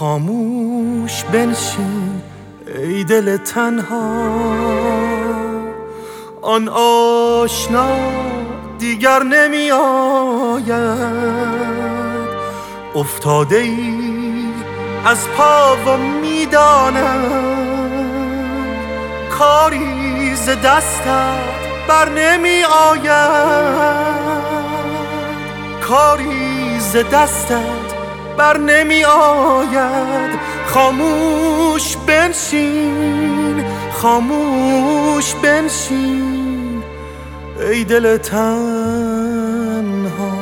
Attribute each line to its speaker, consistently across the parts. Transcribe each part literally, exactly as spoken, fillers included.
Speaker 1: خاموش بنشین ای دل تنها، آن آشنا دیگر نمی آید. افتاده ای از پا و می دانم کاری ز دستت بر نمی آید، کاری ز دستت بر نمی آید. خاموش بنشین، خاموش بنشین ای دل تنها.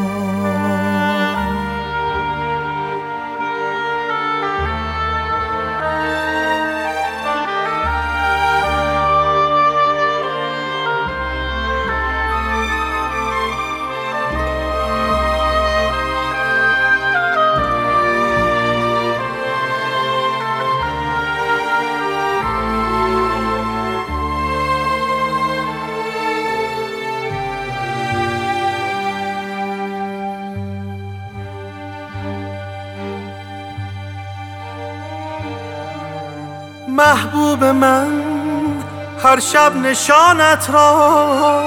Speaker 1: محبوب من هر شب نشانت را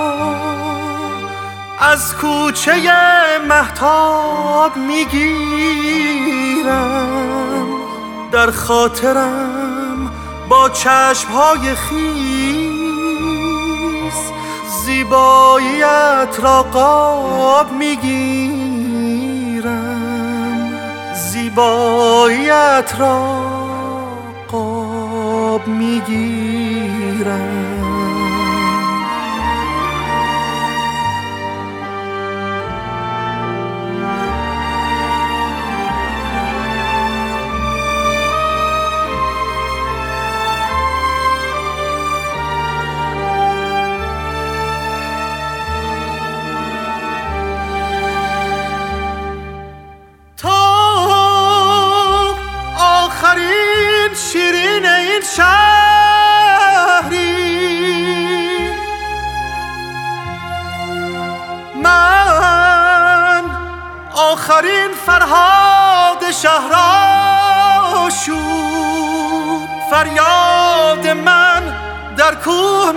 Speaker 1: از کوچه مهتاب میگیرم، در خاطرم با چشمهای خیس زیباییت را قاب میگیرم، زیباییت را قاب میگیرم. شیرین این شهری، من آخرین فرهاد شهرآشوب، فریاد من در کوه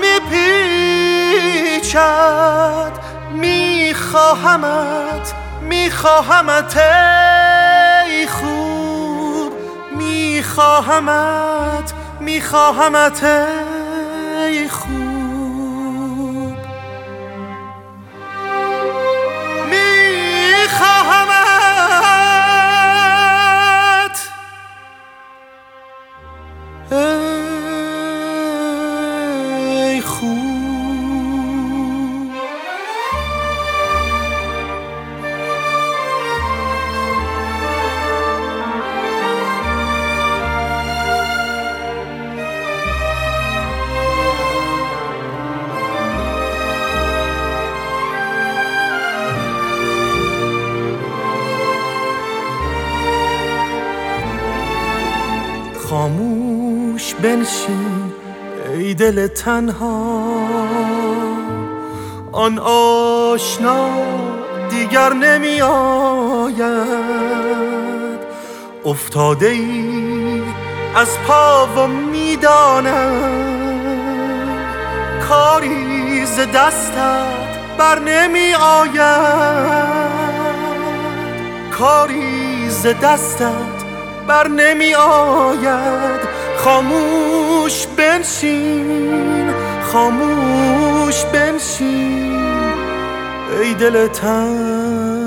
Speaker 1: میپیچد. میخواهمت میخواهمت ای خوب، میخواهمت میخواهمت ای خوب، میخواهمت ای خوب. خاموش بنشین ای دل تنها، آن آشنا دیگر نمی آید. افتاده ای از پا و می دانم کاری ز دستت بر نمی آید، کاری ز دستت بر نمی آید. خاموش بنشین، خاموش بنشین ای دل تنها.